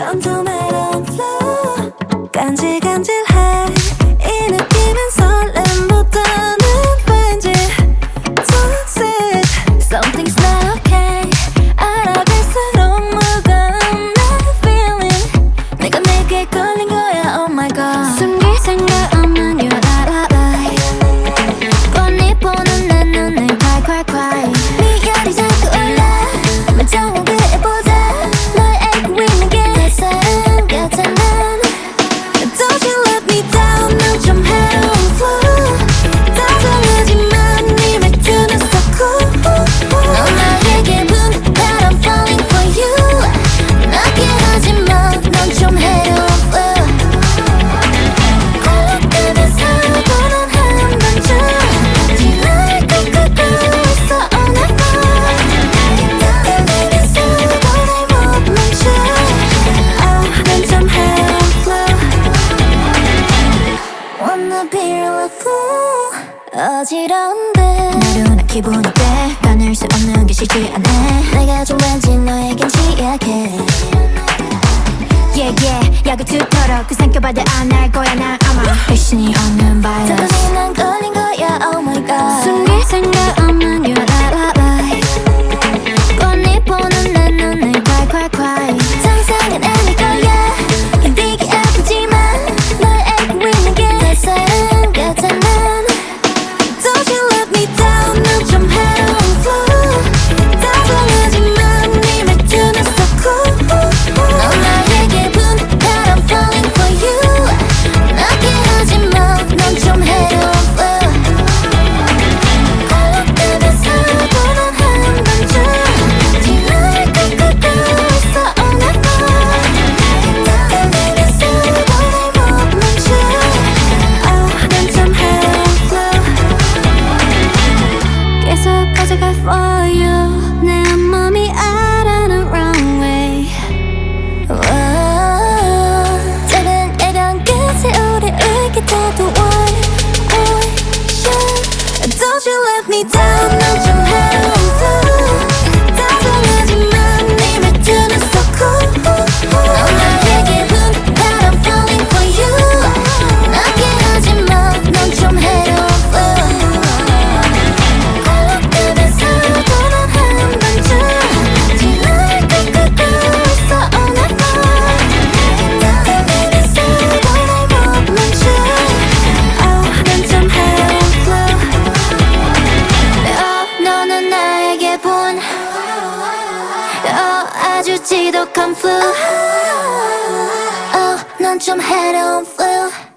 넌 좀 해로운 flow 간질간질해 이 느낌은 설렘보다는 왠지 toxic Something's not okay 알아갈수록 무거운 내 feeling 내가 내게 걸린 거야 oh my god 숨길 생각 없는 your alibi 뻔히 보는 내 눈을 콸콸콸 미열이 자꾸 올라 말정은 그래보자 널 알고 있는 게 내 사랑 같아 난 Don't you let me down 넌 좀 해로운 flow 다정하지만 네 말투는 so cool 넌 나에게 분 But I'm falling for you 나게 하지마 넌 좀 해로운 flow 콜록하면서도 넌 한 번쯤 지날 것 같고 있어 all night long 따뜻하면서도 날 못 멈춰 Oh 넌 좀 해로운 flow Wanna be real fool 어지러운데 나른한 기분이 돼 가눌 수 없는 게 싫지 않아 내가 좀 왠지 너에겐 취약해 Yeah yeah 약을 투터럭 그 삼켜봐도 안 할 거야 난 아마 배신이 없는 바이러스 덕분에 난 걸린 거야 oh my god 숨길 생각 없는 your alibi 뻔히 보는 내 눈을 콸콸콸 상상은 아닐 거야 견디기 아프지만 널 알고 있는 게 내 사랑 같아 난 Don't you let me down 넌 좀 해로운 flow 다정하지만 네 말투는 so cool 넌 나에게 분 But I'm falling for you 나게 하지마 넌 좀 해로운 flow 콜록하면서도 넌 한 번쯤 지날 것 같고 있어 all night long 따뜻하면서도 날 못 멈춰 Oh 넌 좀 해로운 flow 계속 가져가 for you 내 몸이 알아 난 wrong way 작은 애랑 끝에 우리 의기다도 one ocean Don't you let me down 넌 좀 해로운 flow 다정하지만 네 말투는 so cool 넌 나에게 분 But I'm falling for you 나게 하지마 넌 좀 해로운 flow 콜록하면서도 넌 한 번쯤 지날 것 같고 있어 all night long 따뜻하면서도 날 못 멈춰 Oh 넌 좀 해로운 flow Oh 너는 나에게 본 Oh 아주 지독한 flu Oh 넌 좀 해로운 flu